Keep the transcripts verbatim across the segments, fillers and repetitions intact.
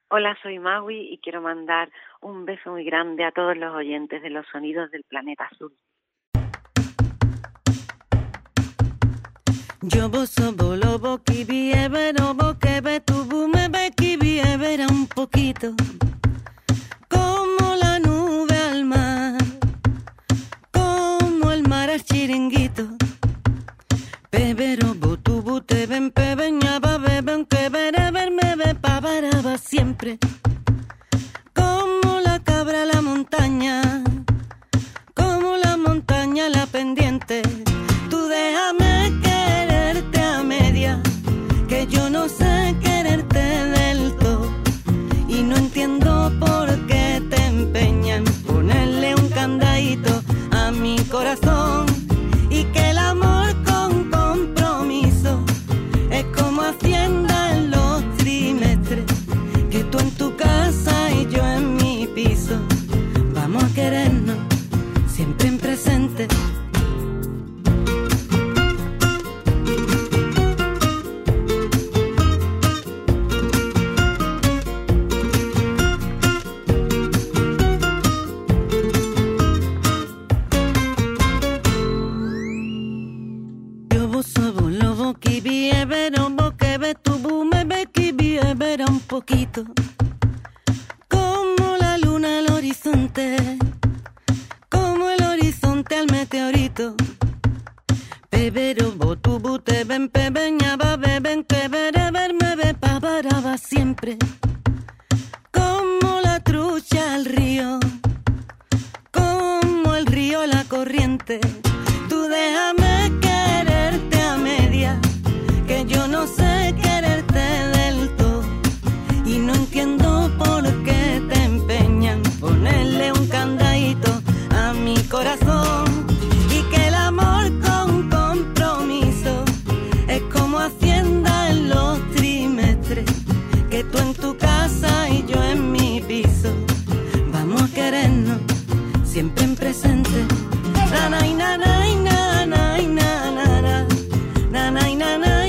Hola, soy Maui y quiero mandar un beso muy grande a todos los oyentes de los sonidos del planeta azul. Yo boso bolobo kibi everobo que ve tu bume be kibi evera un poquito como la nube al mar, como el mar al chiringuito. Peberobo tu bute ven pebeñaba beben que bere verme be pavaraba siempre como la cabra la montaña, como la montaña la pendiente. Tú déjame quererte a media, que yo no sé quererte del todo y no entiendo por qué te empeñan ponerle un candadito a mi corazón y que el amor con compromiso es como Hacienda en los trimestres, que tú en tu casa y yo en mi piso vamos a querernos siempre en presente. Un poquito como la luna al horizonte, como el horizonte al meteorito. Pebero botu bute ven pebeñaba beben que bere verme be pavaraba siempre como la trucha al río, como el río a la corriente. Tú déjame quererte a media, que yo no sé quererte del todo y no entiendo por qué te empeñan ponerle un candadito a mi corazón y que el amor con compromiso es como Hacienda en los trimestres, que tú en tu casa y yo en mi piso vamos a querernos siempre en presente. Na na na na na na na na na na na na.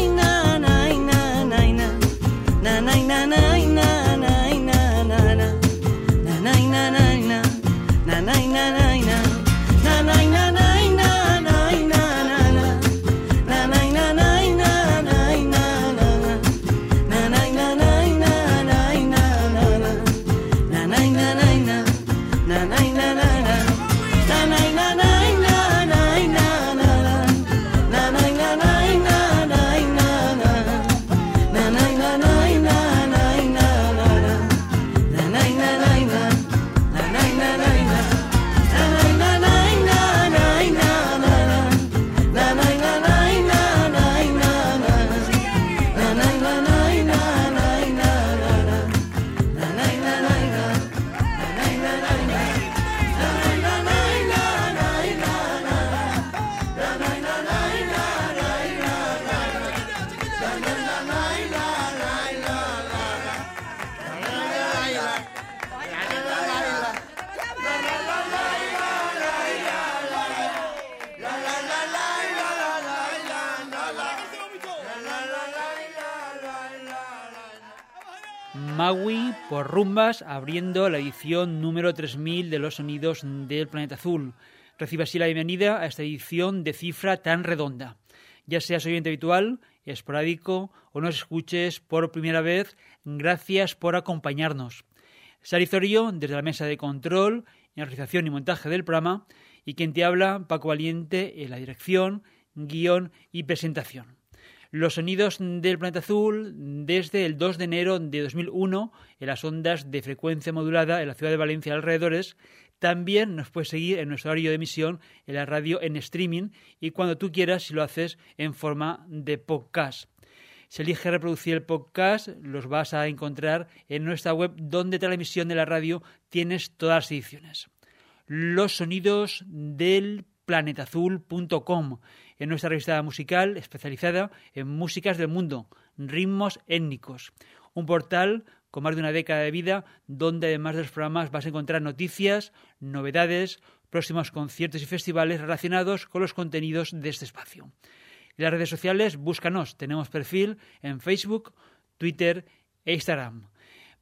Maui por Rumbas, abriendo la edición número tres mil de Los Sonidos del Planeta Azul. Recibe así la bienvenida a esta edición de cifra tan redonda. Ya seas oyente habitual, esporádico o nos escuches por primera vez, gracias por acompañarnos. Sari Zorio, desde la mesa de control, en realización y montaje del programa, y quien te habla, Paco Valiente, en la dirección, guión y presentación. Los Sonidos del Planeta Azul desde el dos de enero de dos mil uno en las ondas de frecuencia modulada en la ciudad de Valencia y alrededores. También nos puedes seguir en nuestro horario de emisión en la radio en streaming y cuando tú quieras si lo haces en forma de podcast. Si eliges reproducir el podcast, los vas a encontrar en nuestra web donde tras la emisión de la radio tienes todas las ediciones. Los Sonidos del planetazul punto com, en nuestra revista musical especializada en músicas del mundo, ritmos étnicos. Un portal con más de una década de vida donde además de los programas vas a encontrar noticias, novedades, próximos conciertos y festivales relacionados con los contenidos de este espacio. En las redes sociales, búscanos. Tenemos perfil en Facebook, Twitter e Instagram.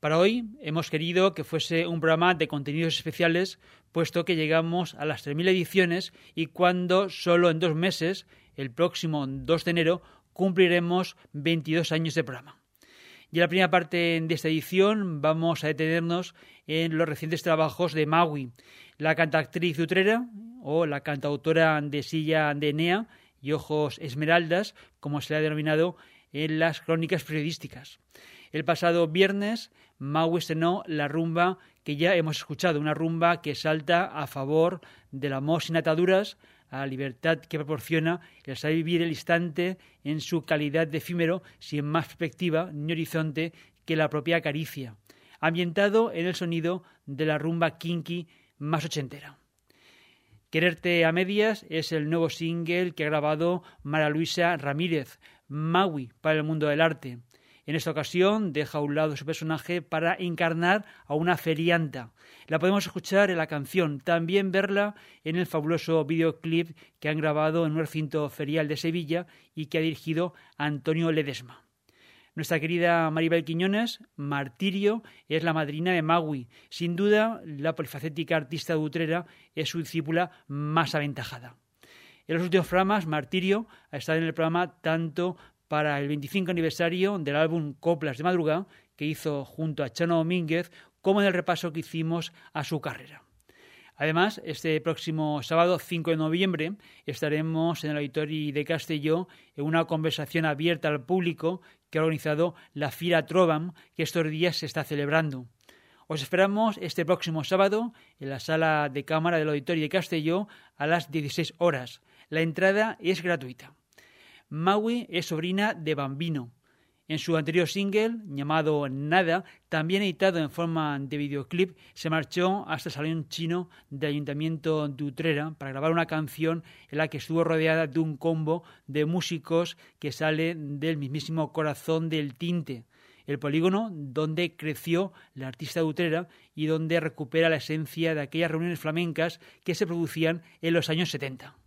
Para hoy hemos querido que fuese un programa de contenidos especiales, puesto que llegamos a las tres mil ediciones y cuando solo en dos meses, el próximo dos de enero, cumpliremos veintidós años de programa. Y en la primera parte de esta edición vamos a detenernos en los recientes trabajos de Maui, la cantactriz de Utrera o la cantautora de Silla de Enea y Ojos Esmeraldas, como se le ha denominado en las crónicas periodísticas. El pasado viernes, Maui estrenó la rumba que ya hemos escuchado, una rumba que salta a favor del amor sin ataduras, a la libertad que proporciona el saber vivir el instante en su calidad de efímero, sin más perspectiva ni horizonte que la propia caricia, ambientado en el sonido de la rumba kinky más ochentera. Quererte a medias es el nuevo single que ha grabado Mara Luisa Ramírez, Maui para el mundo del arte. En esta ocasión deja a un lado su personaje para encarnar a una ferianta. La podemos escuchar en la canción, también verla en el fabuloso videoclip que han grabado en un recinto ferial de Sevilla y que ha dirigido Antonio Ledesma. Nuestra querida Maribel Quiñones, Martirio, es la madrina de Maui. Sin duda, la polifacética artista de Utrera es su discípula más aventajada. En los últimos programas, Martirio ha estado en el programa tanto para el veinticinco aniversario del álbum Coplas de Madrugada, que hizo junto a Chano Domínguez, como en el repaso que hicimos a su carrera. Además, este próximo sábado cinco de noviembre estaremos en el Auditorio de Castelló en una conversación abierta al público que ha organizado la Fira Trovam, que estos días se está celebrando. Os esperamos este próximo sábado en la sala de cámara del Auditorio de Castelló a las dieciséis horas. La entrada es gratuita. Maui es sobrina de Bambino. En su anterior single, llamado Nada, también editado en forma de videoclip, se marchó hasta el Salón Chino del Ayuntamiento de Utrera para grabar una canción en la que estuvo rodeada de un combo de músicos que sale del mismísimo corazón del Tinte, el polígono donde creció la artista de Utrera y donde recupera la esencia de aquellas reuniones flamencas que se producían en los años setenta.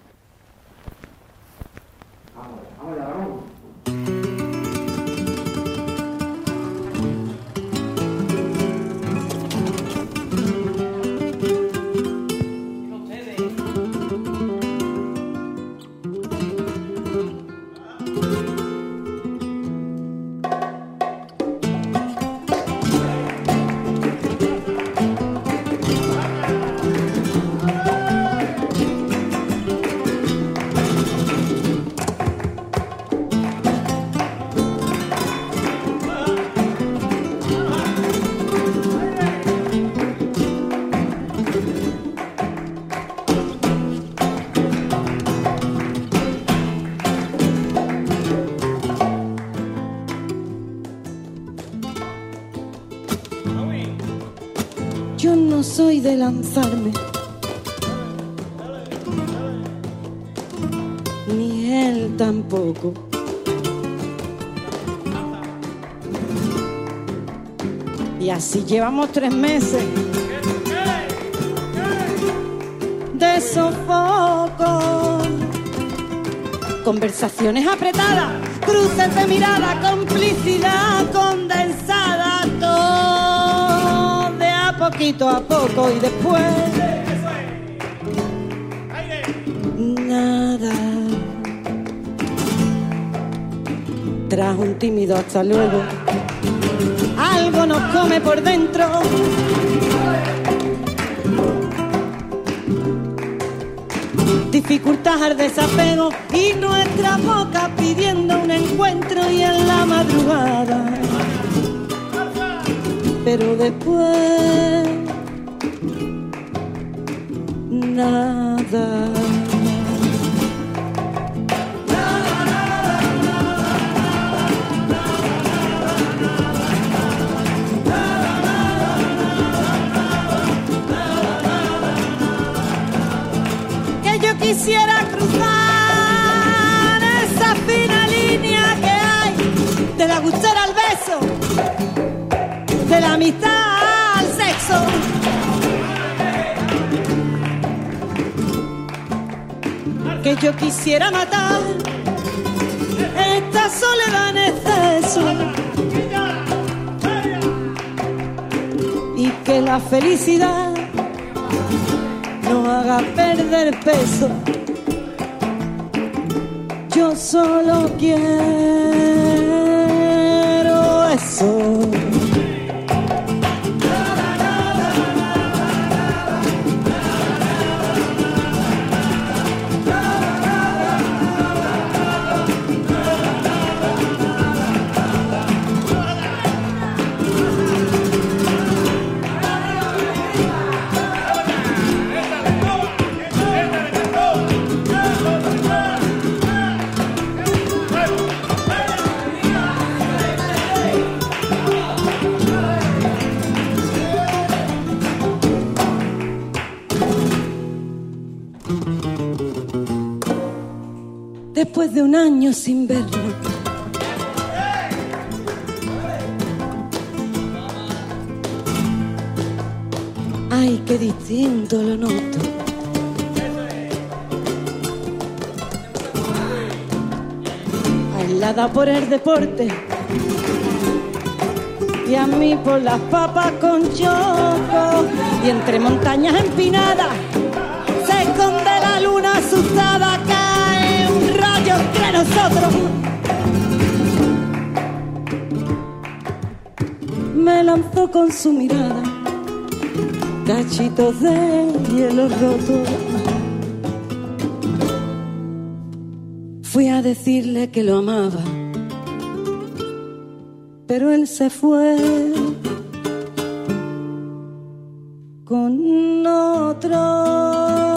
Yo no soy de lanzarme, ni él tampoco. Y así llevamos tres meses de sofoco, conversaciones apretadas, cruces de mirada, complicidad condensada, todo de a poquito a poco y después nada. Tras un tímido hasta luego, algo nos come por dentro. Dificultad al desapego y nuestra boca pidiendo un encuentro y en la madrugada. Pero después nada. Quisiera cruzar esa fina línea que hay de la gustera al beso, de la amistad al sexo. Que yo quisiera matar esta soledad en exceso. que la felicidad no haga perder peso. Yo solo quiero eso. Después de un año sin verlo, ay, qué distinto lo noto. A él la da por el deporte y a mí por las papas con choco. Y entre montañas empinadas se esconde la luna asustada. Cae un rayo entre nosotros. Me lanzó con su mirada cachitos de hielo roto. Fui a decirle que lo amaba, pero él se fue con otro.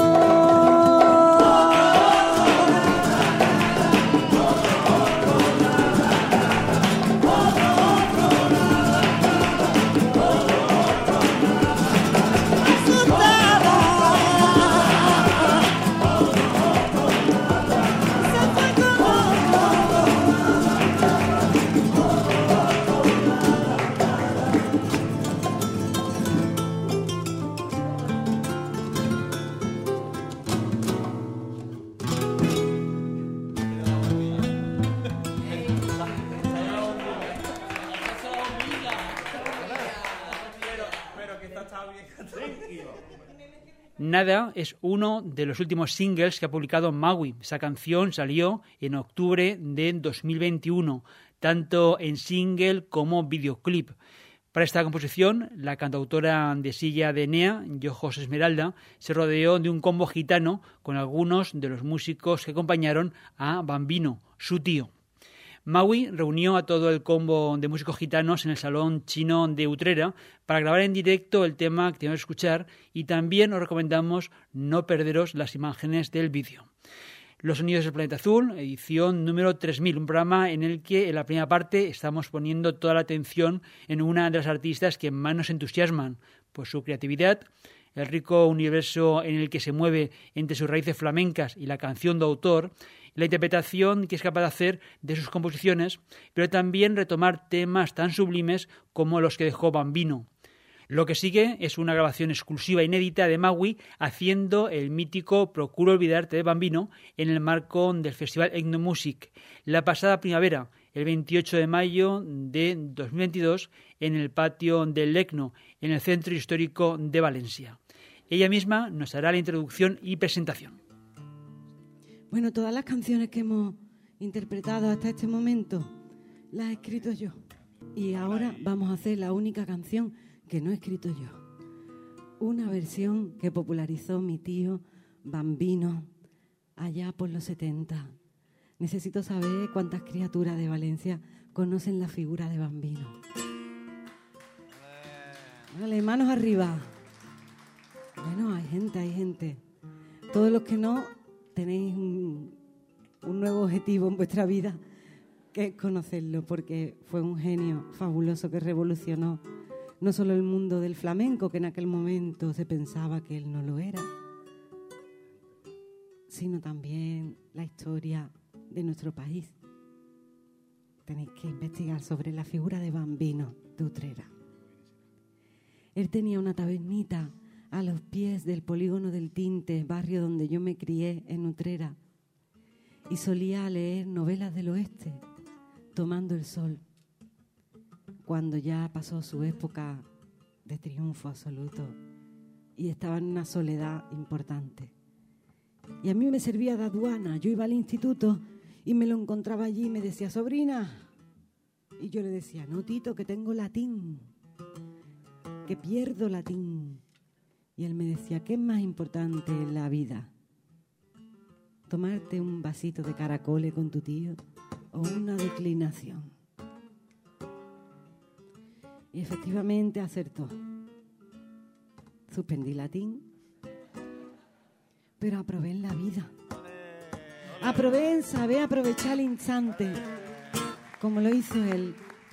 Nada es uno de los últimos singles que ha publicado Maui. Esa canción salió en octubre de dos mil veintiuno, tanto en single como videoclip. Para esta composición, la cantautora de Silla de Enea, Yojos Esmeralda, se rodeó de un combo gitano con algunos de los músicos que acompañaron a Bambino, su tío. Maui reunió a todo el combo de músicos gitanos en el Salón Chino de Utrera para grabar en directo el tema que tenemos que escuchar, y también os recomendamos no perderos las imágenes del vídeo. Los sonidos del planeta azul, edición número tres mil, un programa en el que en la primera parte estamos poniendo toda la atención en una de las artistas que más nos entusiasman por su creatividad, el rico universo en el que se mueve entre sus raíces flamencas y la canción de autor, la interpretación que es capaz de hacer de sus composiciones, pero también retomar temas tan sublimes como los que dejó Bambino. Lo que sigue es una grabación exclusiva inédita de Maui haciendo el mítico Procuro olvidarte de Bambino en el marco del Festival Etnomusic la pasada primavera, el veintiocho de mayo de dos mil veintidós, en el patio del Ecno, en el Centro Histórico de Valencia. Ella misma nos hará la introducción y presentación. Bueno, todas las canciones que hemos interpretado hasta este momento las he escrito yo. Y ahora vamos a hacer la única canción que no he escrito yo. Una versión que popularizó mi tío Bambino allá por los setenta. Necesito saber cuántas criaturas de Valencia conocen la figura de Bambino. Vale, manos arriba. Bueno, hay gente, hay gente. Todos los que no, tenéis un, un nuevo objetivo en vuestra vida, que es conocerlo, porque fue un genio fabuloso que revolucionó no solo el mundo del flamenco, que en aquel momento se pensaba que él no lo era, sino también la historia de nuestro país. Tenéis que investigar sobre la figura de Bambino de Utrera. Él tenía una tabernita a los pies del Polígono del Tinte, barrio donde yo me crié en Utrera, y solía leer novelas del oeste, tomando el sol, cuando ya pasó su época de triunfo absoluto y estaba en una soledad importante. Y a mí me servía de aduana. Yo iba al instituto y me lo encontraba allí y me decía, sobrina. Y yo le decía, no, Tito, que tengo latín, que pierdo latín. Y él me decía, ¿qué es más importante en la vida? ¿Tomarte un vasito de caracoles con tu tío o una declinación? Y efectivamente acertó. Suspendí latín, pero aprobé en la vida. Aprobé en saber aprovechar el instante, como lo hizo él.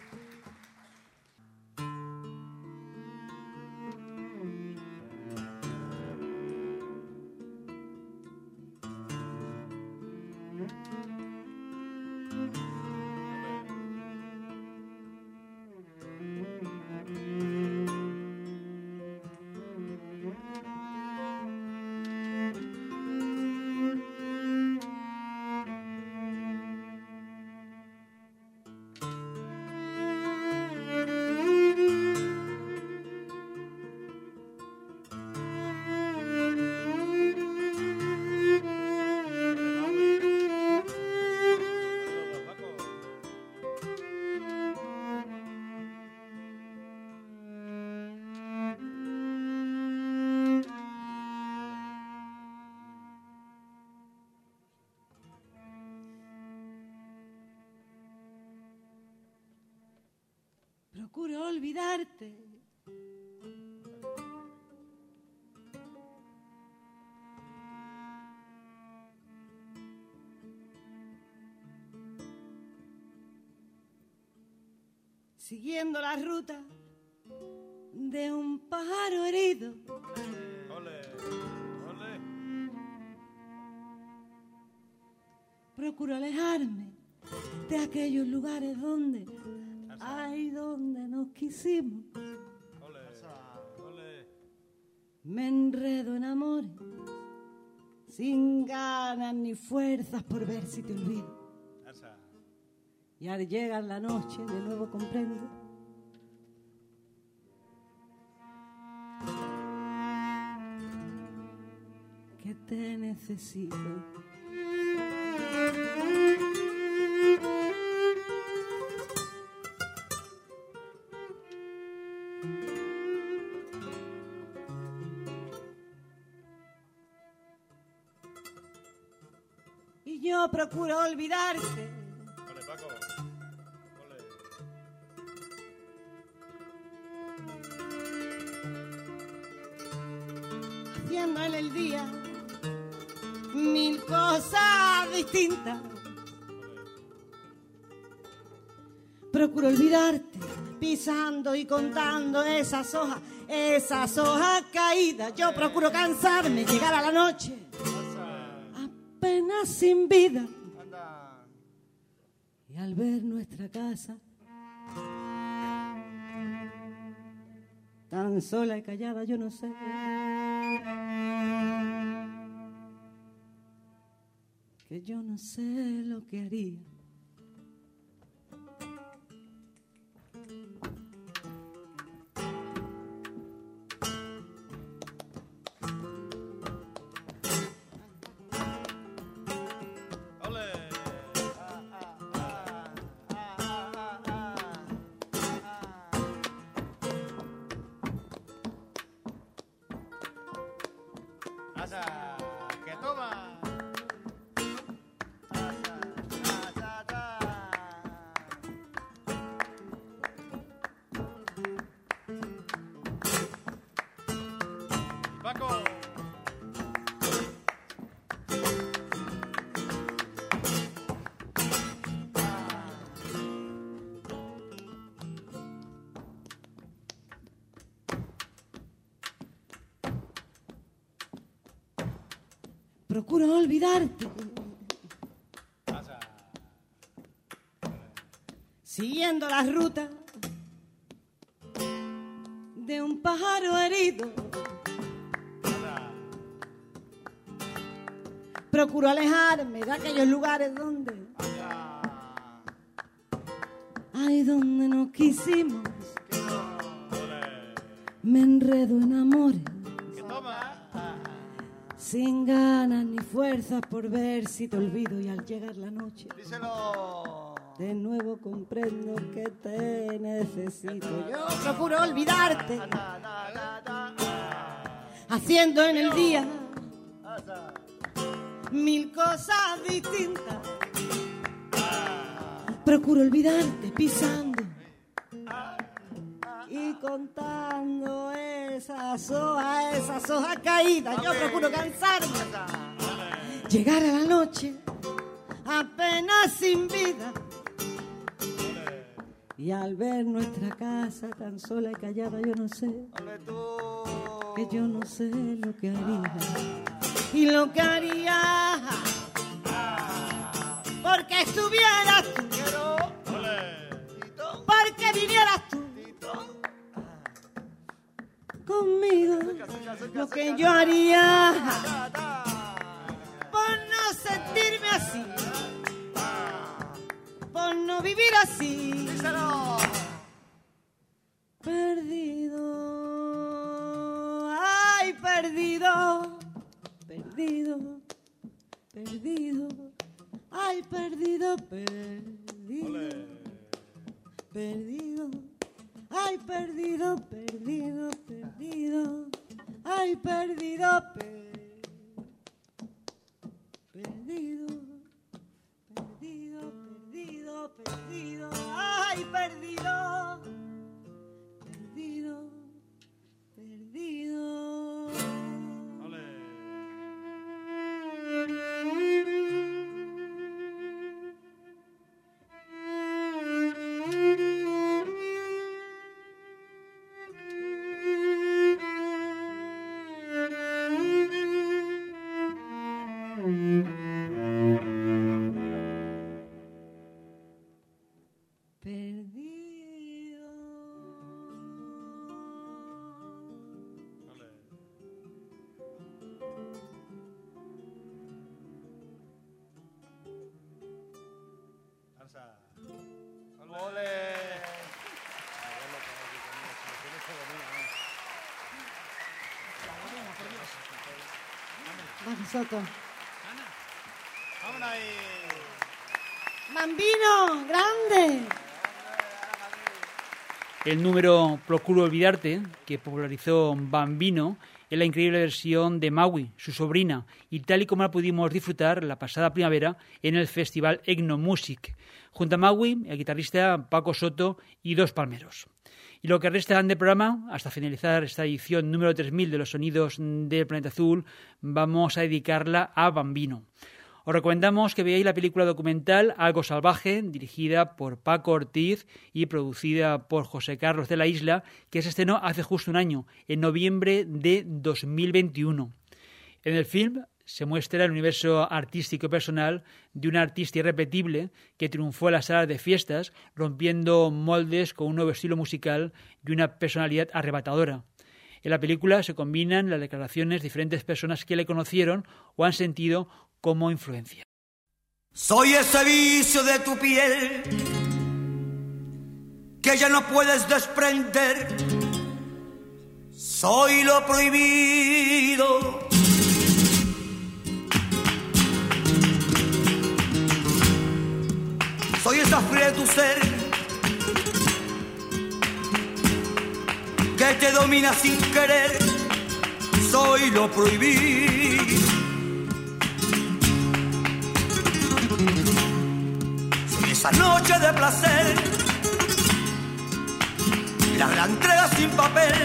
Procuro olvidarte. Siguiendo la ruta de un pájaro herido. Ole, ole. Procuro alejarme de aquellos lugares donde, ay, donde nos quisimos. Ole, ole. Me enredo en amores, sin ganas ni fuerzas por ver si te olvido. Y al llegar la noche de nuevo comprendo que te necesito. Y yo procuro olvidarte. Ole, Paco. Ole. Haciendo en el día mil cosas distintas. Procuro olvidarte, pisando y contando esas hojas, esas hojas caídas. Yo procuro cansarme, llegar a la noche apenas sin vida. Anda. Y al ver nuestra casa tan sola y callada, yo no sé que yo no sé lo que haría. Ole. Ah, ah, ah, ah, ah, ah, ah. Asa, que toma. Asa, asa, asa. Paco. Procuro olvidarte, Asa. siguiendo la ruta de un pájaro herido. Asa. Procuro alejarme de aquellos lugares donde, Asa. ay, donde nos quisimos. Ole. me enredo en amores, Que toma. sin ganas ni fuerzas por ver si te olvido, y al llegar la noche Díselo. de nuevo comprendo que te necesito. Yo procuro olvidarte, haciendo en el día mil cosas distintas. Procuro olvidarte pisando y contando esas hojas, esas hojas caídas. Yo procuro cansarme, llegar a la noche apenas sin vida, y al ver nuestra casa tan sola y callada, yo no sé, que yo no sé lo que haría, y lo que haría porque estuvieras tú, porque vinieras tú conmigo, lo que yo haría por no sentirme así, por no vivir así, perdido, ay, perdido, perdido, perdido, ay, perdido, perdido, perdido, ay, perdido, perdido, perdido, ay, perdido, perdido, perdido, perdido, perdido, perdido, ay, perdido, perdido, perdido. Vamos, Soto. Vámonos ahí. Bambino, grande. El número Procuro olvidarte, que popularizó Bambino, es la increíble versión de Maui, su sobrina, y tal y como la pudimos disfrutar la pasada primavera en el festival Etnomusic, junto a Maui, el guitarrista Paco Soto y dos palmeros. Y lo que resta de programa, hasta finalizar esta edición número tres mil de los sonidos del Planeta Azul, vamos a dedicarla a Bambino. Os recomendamos que veáis la película documental Algo Salvaje, dirigida por Paco Ortiz y producida por José Carlos de la Isla, que se estrenó hace justo un año, en noviembre de dos mil veintiuno. En el film se muestra el universo artístico y personal de un artista irrepetible que triunfó en las salas de fiestas, rompiendo moldes con un nuevo estilo musical y una personalidad arrebatadora. En la película se combinan las declaraciones de diferentes personas que le conocieron o han sentido como influencia. Soy ese vicio de tu piel que ya no puedes desprender. Soy lo prohibido. Soy esa fría de tu ser que te domina sin querer. Soy lo prohibido. Soy esa noche de placer, la gran entrega sin papel.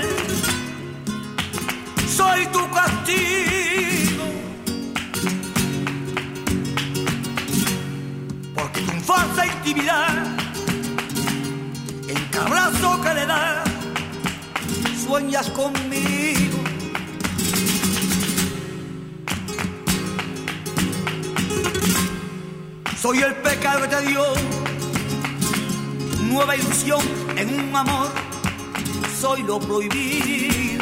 Soy tu castigo, porque tu falsa intimidad, en cada abrazo que le das, sueñas conmigo. Soy el pecado que te dio nueva ilusión en un amor. Soy lo prohibido.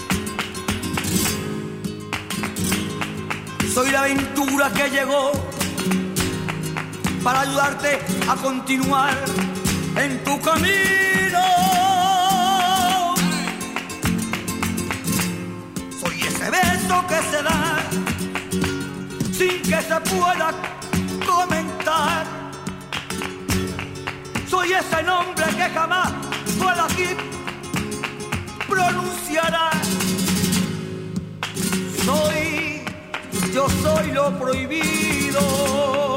Soy la aventura que llegó para ayudarte a continuar en tu camino. pueda comentar. Soy ese nombre que jamás por aquí pronunciará. Soy, yo soy lo prohibido.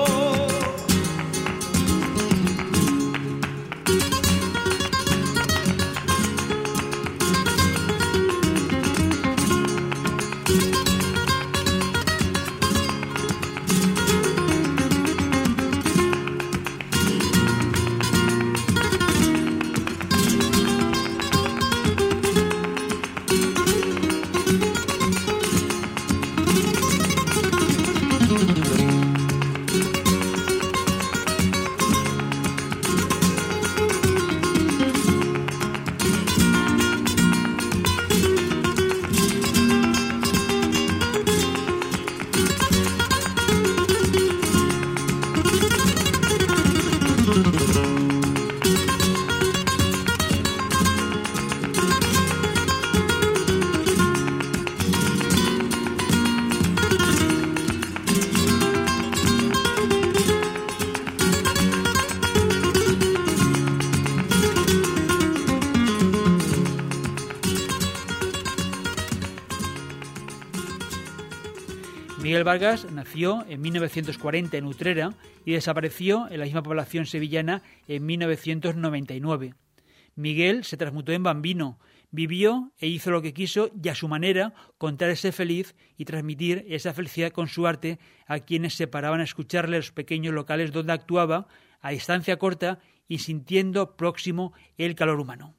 Miguel Vargas nació en mil novecientos cuarenta en Utrera y desapareció en la misma población sevillana en mil novecientos noventa y nueve. Miguel se transmutó en Bambino, vivió e hizo lo que quiso y a su manera contar ese feliz y transmitir esa felicidad con su arte a quienes se paraban a escucharle en los pequeños locales donde actuaba a distancia corta y sintiendo próximo el calor humano.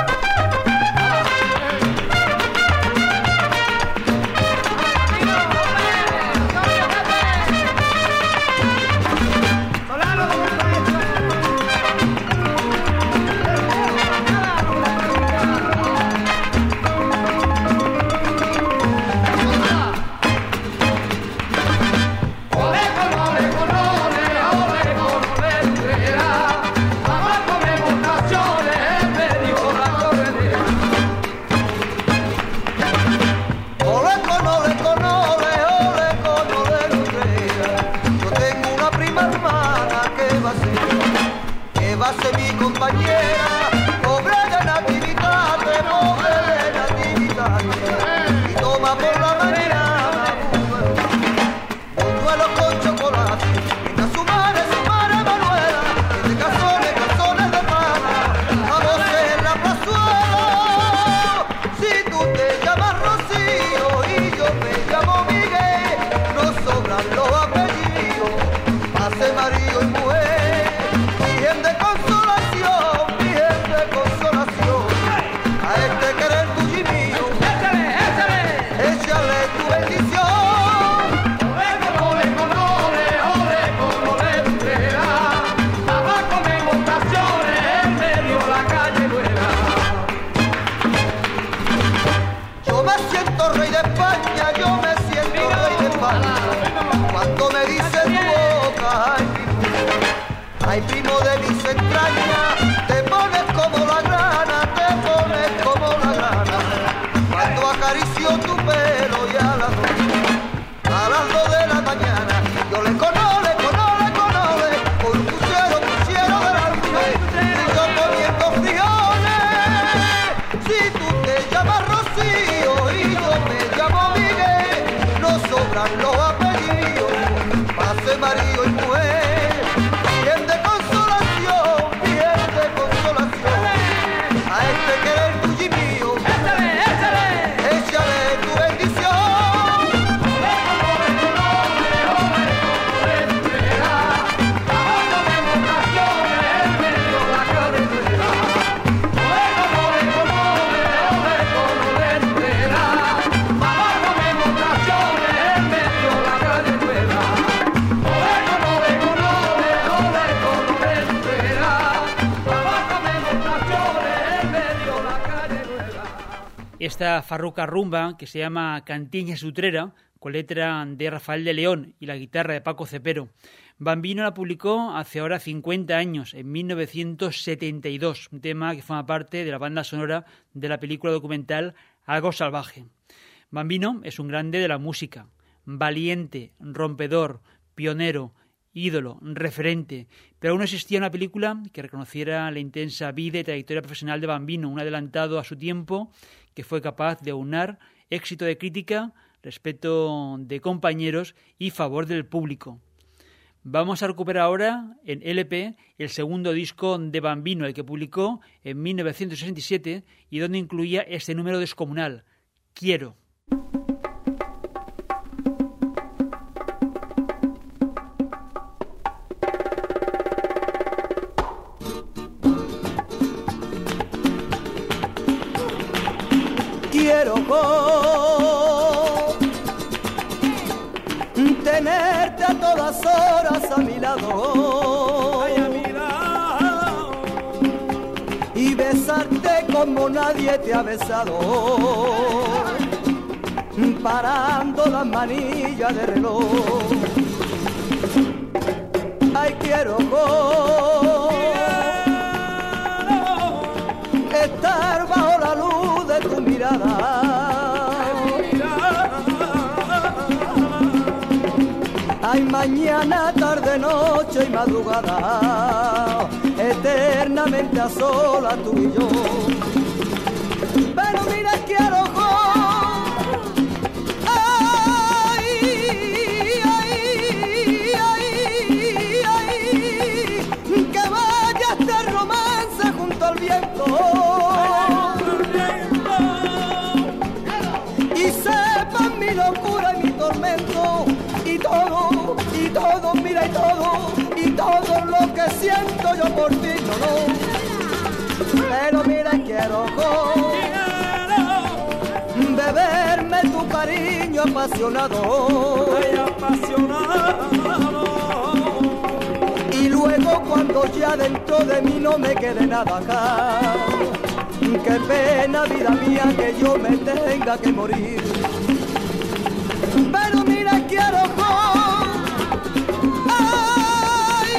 Esta farruca rumba, que se llama Cantiñas Utrera, con letra de Rafael de León y la guitarra de Paco Cepero. Bambino la publicó hace ahora cincuenta años, en mil novecientos setenta y dos, un tema que forma parte de la banda sonora de la película documental Algo Salvaje. Bambino es un grande de la música, valiente, rompedor, pionero, ídolo, referente, pero aún no existía una película que reconociera la intensa vida y trayectoria profesional de Bambino, un adelantado a su tiempo que fue capaz de aunar éxito de crítica, respeto de compañeros y favor del público. Vamos a recuperar ahora en L P el segundo disco de Bambino, el que publicó en mil novecientos sesenta y siete y donde incluía este número descomunal, Quiero. Quiero tenerte a todas horas a mi lado, ay, a mi lado, y besarte como nadie te ha besado, parando las manillas de reloj. Ay, quiero estar bajo la luz de tu mirada. Ay, mañana, tarde, noche y madrugada, eternamente a solas tú y yo. Pero mira, quiero ay, ay, ay, ay, que vaya este romance junto al viento. Y sepan mi locura y mi tormento, y todo, y todo, mira, y todo, y todo lo que siento yo por ti, no, no. Pero mira, quiero beberme tu cariño apasionado, ay, apasionado. Y luego cuando ya dentro de mí no me quede nada acá, qué pena, vida mía, que yo me tenga que morir. Pero mira, quiero ay,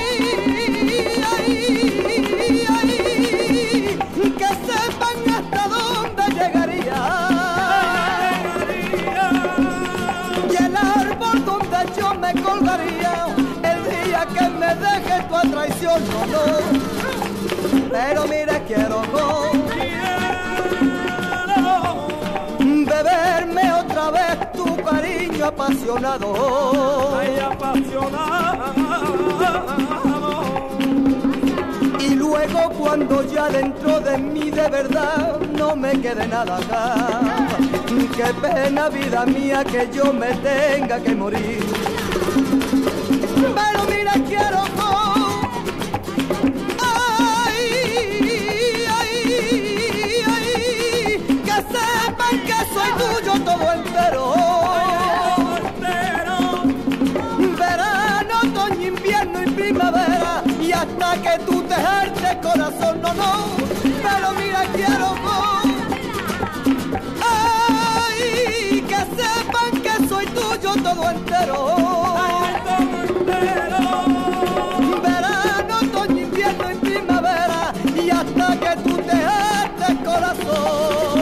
ay, ay, que sepan hasta dónde llegaría, y el árbol donde yo me colgaría el día que me deje tu traición, no, no. Pero mira, quiero beberme otra vez tu cariño apasionado, ay, apasionado. Y luego cuando ya dentro de mí de verdad no me quede nada acá, qué pena, vida mía, que yo me tenga que morir. Pero mira, quiero tuyo todo entero, verano, otoño, invierno y primavera, y hasta que tú te hartes corazón, no, no. Pero mira, quiero ay, que sepan que soy tuyo todo entero, verano, otoño, invierno y primavera, y hasta que tú te hartes corazón.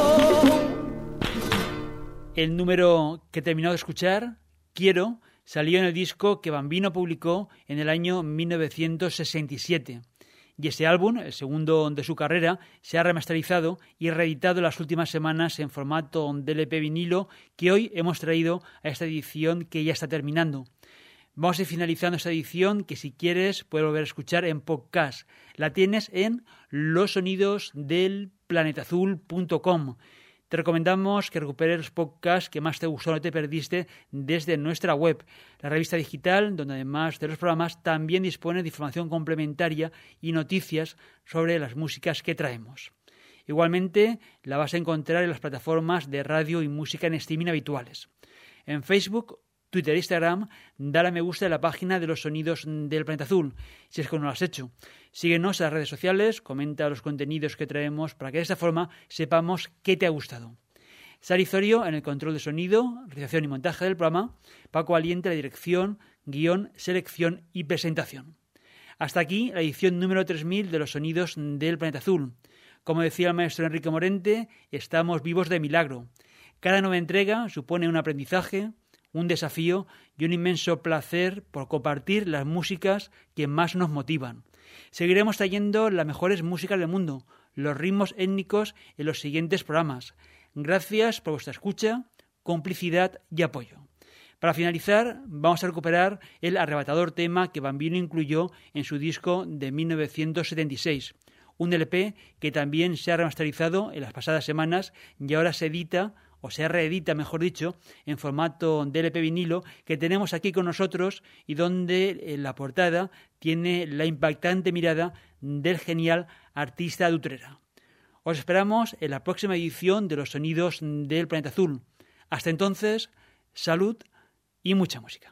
El número que terminó de escuchar, Quiero, salió en el disco que Bambino publicó en el año mil novecientos sesenta y siete. Y este álbum, el segundo de su carrera, se ha remasterizado y reeditado en las últimas semanas en formato de L P vinilo, que hoy hemos traído a esta edición que ya está terminando. Vamos a ir finalizando esta edición, que si quieres puedes volver a escuchar en podcast. La tienes en los sonidos del planeta azul punto com. Te recomendamos que recuperes los podcasts que más te gustó, no te perdiste, desde nuestra web, la revista digital, donde además de los programas también dispone de información complementaria y noticias sobre las músicas que traemos. Igualmente la vas a encontrar en las plataformas de radio y música en streaming habituales. En Facebook, Twitter e Instagram, dale a me gusta a la página de los sonidos del Planeta Azul, si es que no lo has hecho. Síguenos en las redes sociales, comenta los contenidos que traemos para que de esta forma sepamos qué te ha gustado. Sari Zorio en el control de sonido, realización y montaje del programa, Paco Aliente la dirección, guión, selección y presentación. Hasta aquí la edición número tres mil de los sonidos del Planeta Azul. Como decía el maestro Enrique Morente, estamos vivos de milagro. Cada nueva entrega supone un aprendizaje, un desafío y un inmenso placer por compartir las músicas que más nos motivan. Seguiremos trayendo las mejores músicas del mundo, los ritmos étnicos en los siguientes programas. Gracias por vuestra escucha, complicidad y apoyo. Para finalizar, vamos a recuperar el arrebatador tema que Bambino incluyó en su disco de mil novecientos setenta y seis, un L P que también se ha remasterizado en las pasadas semanas y ahora se edita, o se reedita, mejor dicho, en formato de L P vinilo que tenemos aquí con nosotros y donde en la portada tiene la impactante mirada del genial artista de Utrera. Os esperamos en la próxima edición de Los Sonidos del Planeta Azul. Hasta entonces, salud y mucha música.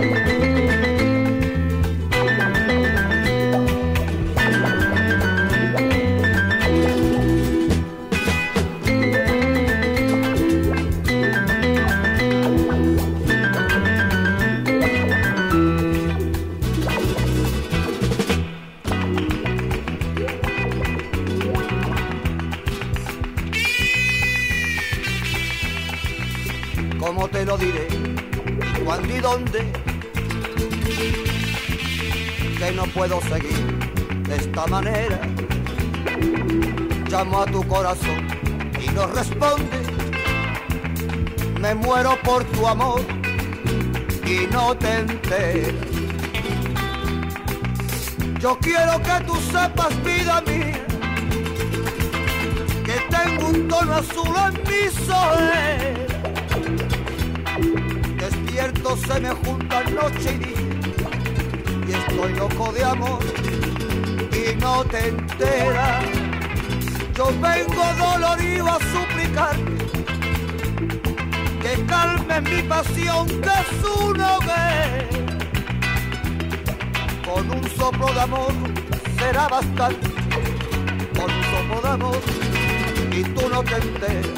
¿Cómo te lo diré? ¿Cuándo y dónde? Que no puedo seguir de esta manera. Llamo a tu corazón y no responde. Me muero por tu amor y no te enteras. Yo quiero que tú sepas, vida mía, que tengo un tono azul en mi soledad. Despierto, se me juntan noche y día, y estoy loco de amor y no te enteras. Yo vengo dolorido a suplicarte que calme mi pasión, que es un hoguera. Con un soplo de amor será bastante, con un soplo de amor y tú no te enteras.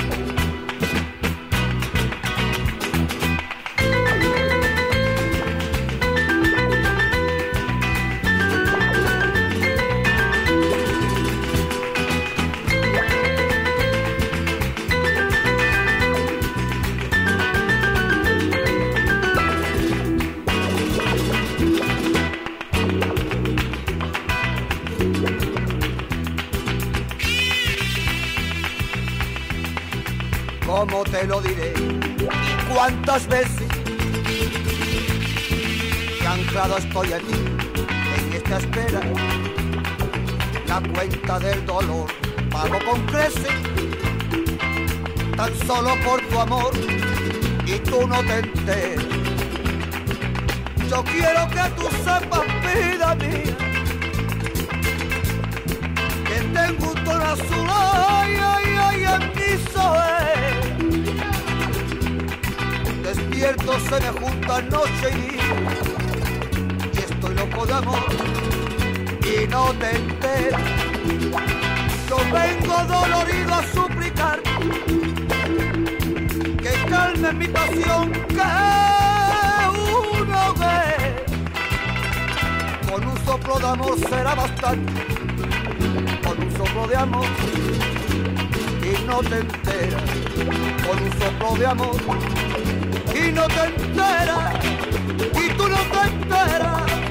¿Cómo te lo diré? ¿Y cuántas veces? Que anclado estoy aquí, en esta espera. La cuenta del dolor pago con creces, tan solo por tu amor, y tú no te enteras. Yo quiero que tú sepas, vida mía, que tengo un tono azul, ay, ay, ay, en mi soledad. Despierto, se me juntan noche y día, y estoy loco de amor y no te enteras. Yo vengo dolorido a suplicar que calme mi pasión, que un hoguera. Con un soplo de amor será bastante, con un soplo de amor y no te enteras. Con un soplo de amor y no te enteras, y tú no te enteras.